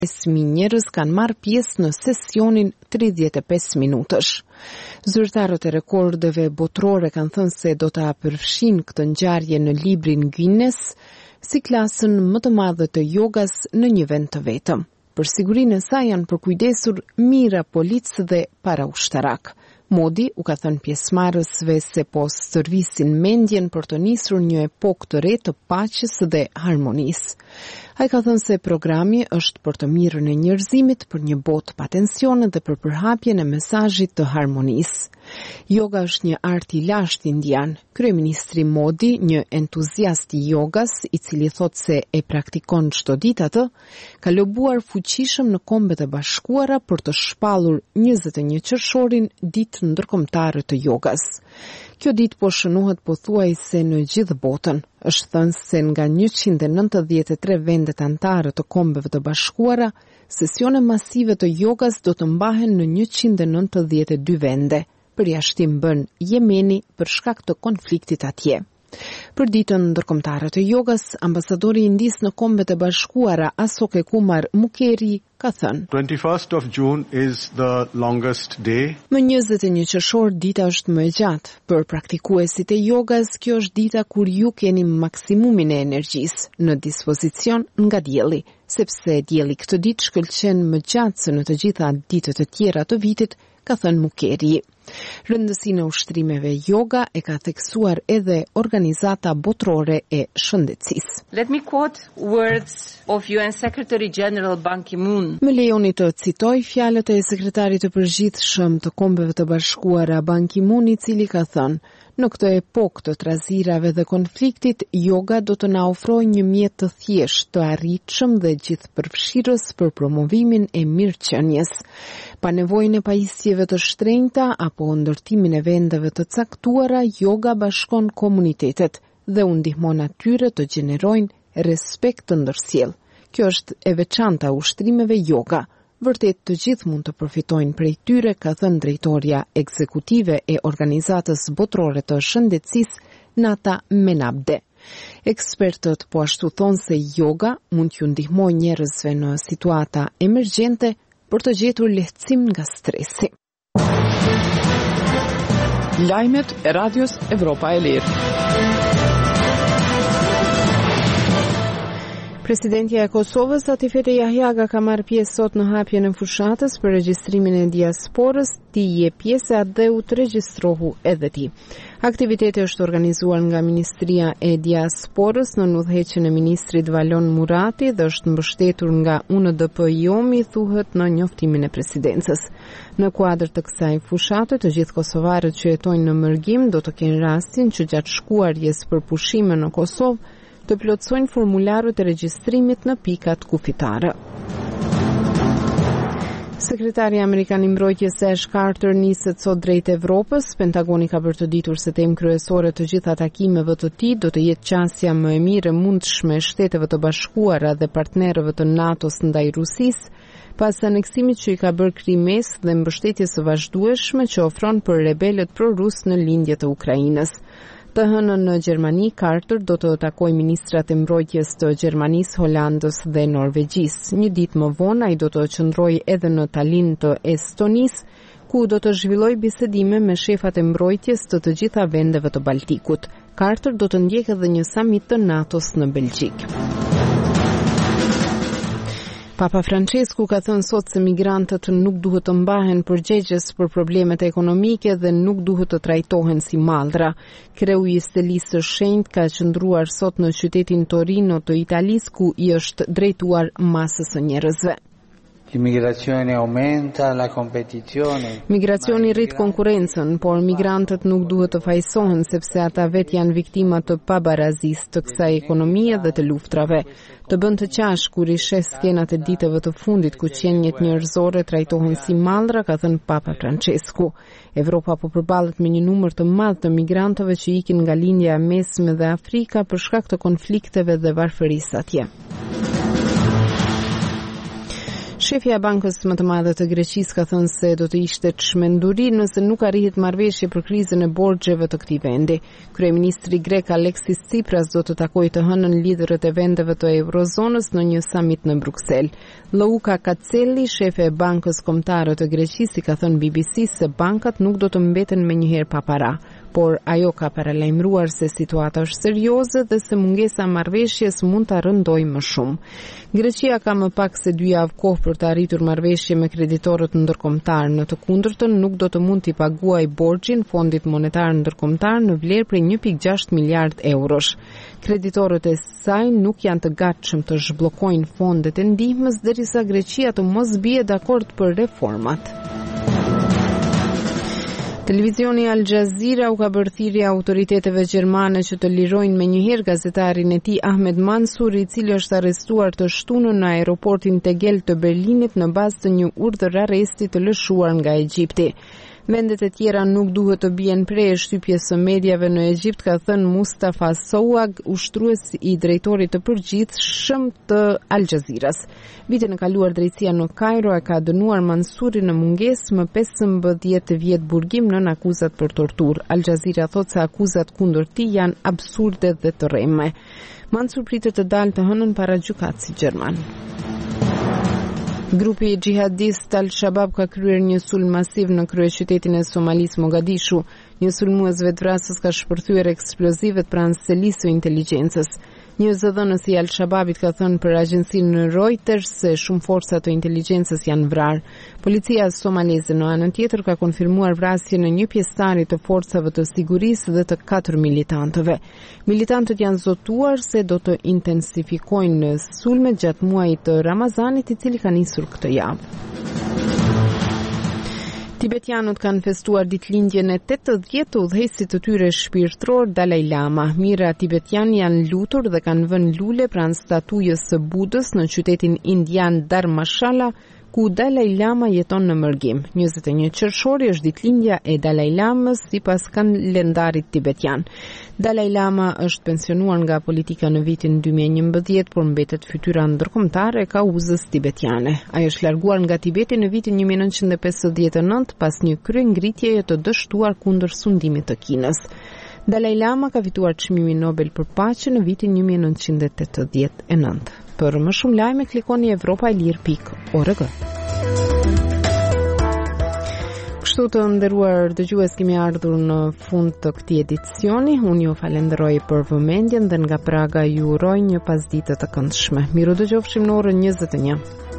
5.000 njerëz kanë marrë pjesë në sesionin 35 minutësh. Zyrtarët e rekordeve botërore kanë thënë se do ta përfshin këtë ngjarje në librin Guinness si klasën më të madhe të jogas në një vend të vetëm. Për sigurinë e saj janë përkujdesur mijëra policë dhe paraushtarak. Modi u ka thënë pjesëmarrësve se po stërvisin mendjen për të nisur një epokë të re të paqes dhe harmonisë. Ai ka thënë se programi është për të mirën e njerëzimit, për një botë pa tensione dhe për përhapjen e mesazhit të harmonisë. Yoga është një art i lashtë indian. Kryeministri Modi, një entuziast i jogas, i cili thotë se e praktikon çdo ditë atë, ka lobuar fuqishëm në Kombet e Bashkuara për të shpallur 21 qershorin ditë ndërkombëtare të jogas. Kjo ditë po shënohet pothuajse në gjithë botën. Është thënë se nga 193 vendet anëtare të Kombeve të Bashkuara, sesione masive të jogas do të mbahen në 192 vende. Përjashtim bën Jemeni për shkak të konfliktit atje. Për ditën ndërkombëtare të jogas, ambasadori i Indisë në Kombet e Bashkuara Asoke Kumar Mukherjee ka thënë: 21st of June is the longest day. Më 21 qershor dita është më e gjatë. Për praktikuesit e jogas, kjo është dita kur ju keni maksimumin e energjisë në dispozicion nga dielli, sepse dielli këtë ditë shkëlqen më gjatë se në të gjitha ditët e tjera të vitit, ka thënë Mukherjee. Rëndësinë e ushtrimeve yoga e ka theksuar edhe Organizata Botërore e Shëndetësisë. Let me quote words of UN Secretary General Ban Ki-moon. Më lejoni të citoj fjalët e sekretarit të përgjithshëm të Kombeve të Bashkuara Ban Ki-moon, i cili ka thënë: në këtë epokë të trazirave dhe konfliktit, yoga do të na ofrojë një mjet të thjeshtë, të arritshëm dhe gjithëpërfshirës për promovimin e mirëqenies. Pa nevojën e pajisjeve të shtrenjta apo ndërtimin e vendeve të caktuara, yoga bashkon komunitetet dhe u ndihmon atyre të gjenerojnë respekt të ndërsjellë. Kjo është e veçanta e ushtrimeve yoga. Vërtet të gjithë mund të përfitojnë prej tyre, ka thënë drejtoria ekzekutive e Organizatës Botërore të Shëndetësisë, Nata Menabde. Ekspertët po ashtu thonë se yoga mund t'ju ndihmojë njerëzve në situata emergjente për të gjetur lehtësim nga stresi. Lajmet e Radios Evropa e Lirë. Presidentja e Kosovës, Atifete Jahjaga, ka marrë pjesë sot në hapjen e fushatës për regjistrimin e diasporës. Ti je pjesë dhe u të regjistrohu edhe ti. Aktiviteti është organizuar nga Ministria e Diasporës në udhëheqjen e ministrit Valon Murati dhe është mbështetur nga UNDP Jomi, thuhet në njoftimin e presidencës. Në kuadër të kësaj fushate, të gjithë kosovarët që jetojnë në Mërgim do të kenë rastin që gjatë shkuarjes për pushime në Kosovë të plotësojnë formularët e regjistrimit në pikat kufitare. Sekretari Amerikan i Mbrojtjes Ash Carter niset sot drejt Evropës. Pentagoni ka bërtëditur se temë kryesore të gjitha takimeve të tij do të jetë qasja më e mirë e mundshme e Shteteve të Bashkuara dhe partnerëve të NATO-s ndaj Rusisë, pas aneksimit që i ka bërë Krimes dhe mbështetjes së vazhdueshme që ofron për rebelët pro-rus në lindje të Ukrainës. Të hënën në Gjermani, Carter do të takojë ministrat e mbrojtjes të Gjermanisë, Holandës dhe Norvegjisë. Një ditë më vonë ai do të qëndrojë edhe në Tallinn të Estonisë, ku do të zhvillojë bisedime me shefat e mbrojtjes të të gjitha vendeve të Baltikut. Carter do të ndjekë edhe një samit të NATO-s në Belgjik. Papa Francesku ka thënë sot se migrantët nuk duhet të mbahen përgjegjës për problemet ekonomike dhe nuk duhet të trajtohen si mallra. Kreu i Stelisë së Shenjtë ka qëndruar sot në qytetin Torino të Italisë, ku i është drejtuar masës së njerëzve. L'immigrazione aumenta la competizione. Migracioni rrit konkurrencën, por migrantët nuk duhet të fajsohen sepse ata vetë janë viktima të pabarazisë të kësaj ekonomie dhe të luftrave. Të bën të qash kur i sheh skenat e ditëve të fundit ku qenjet njerëzore trajtohen si mallra, ka thënë Papa Francesku. Evropa po përballet me një numër të madh të migrantëve që ikin nga lindja e mesme dhe Afrika për shkak të konflikteve dhe varfërisë atje. Shefja e bankës më të madhe të Greqisë ka thënë se do të ishte çmenduri nëse nuk arrihet marrëveshje për krizën e borxheve të këtij vendi. Kryeministri grek Alexis Tsipras do të takojë të hënën liderët e vendeve të eurozonës në një summit në Bruksel. Louka Kacelli, shefe e bankës kombëtare të Greqisë, ka thënë BBC se bankat nuk do të mbeten menjëherë pa para, por ajo ka paralajmëruar se situata është serioze dhe se mungesa e marrëveshjes mund ta rëndojë më shumë. Greqia ka më pak se 2 javë kohë për të arritur marrëveshje me kreditorët ndërkombëtar, në të kundërtën nuk do të mund t'i paguajë borxhin Fondit Monetar Ndërkombëtar në vlerë prej 1.6 miliard eurosh. Kreditorët e saj nuk janë të gatshëm të zhbllokojnë fondet e ndihmës derisa Greqia të mos bie dakord për reformat. Televizioni Al Jazeera u ka bërë thirrje autoriteteve gjermane që të lirojnë menjëherë gazetarin e tij Ahmed Mansur, i cili është arrestuar të shtunën në aeroportin Tegel të Berlinit në bazë të një urdhër arresti të lëshuar nga Egjipti. Vendet e tjera nuk duhet të bien prej shtypjes së mediave në Egjipt, ka thënë Mustafa Souag, ushtrues i drejtorit të përgjithshëm të Al Jazeeras. Vitin e kaluar drejtësia në Kairo e ka dënuar Mansurin në mungesë më 15 vjet burgim nën akuzat për torturë. Al Jazeera thotë se akuzat kundër tij janë absurde dhe të rreme. Mansur pritet të dalë të hënën para gjykatësit gjerman. Grupi xhihadist Al-Shabaab ka kryer një sulm masiv në kryeqytetin e Somalis Mogadishu. Një sulmues vetvrasës ka shpërthyer eksplozivet pranë selisë së inteligjencës. Një zëdhënës i Al-Shabaabit ka thënë për agjencinë Reuters se shumë forca të inteligjencës janë vrarë. Policia somaleze në anën tjetër ka konfirmuar vrasjen e një pjesëtari të forcave të sigurisë dhe të 4 militantëve. Militantët janë zotuar se do të intensifikojnë sulmet gjatë muajit të Ramazanit, i cili ka nisur këtë javë. Tibetianët kanë festuar ditëlindjen e 80 udhëheqësit të tyre shpirtëror Dalai Lama. Mijëra tibetianë janë lutur dhe kanë vënë lule pranë statujës së Budës në qytetin indian Dharamshala, ku Dalai Lama jeton në mërgim. 21 qershori është ditëlindja e Dalai Lamës sipas kalendarit tibetian. Dalai Lama është pensionuar nga politika në vitin 2011, por mbetet fytyra ndërkombëtare e kauzës tibetiane. Ai është larguar nga Tibeti në vitin 1959 pas një kryengritjeje të dështuar kundër sundimit të Kinës. Dalai Lama ka fituar çmimin Nobel për paqe në vitin 1989. Për më shumë lajme klikoni evropaelir.org. Kështu të nderuar dëgjues, kemi ardhur në fund të këtij edicioni. Unë ju falenderoj për vëmendjen dhe nga Praga ju uroj një pasditë të këndshme. Miru dëgjofshim në orën 21.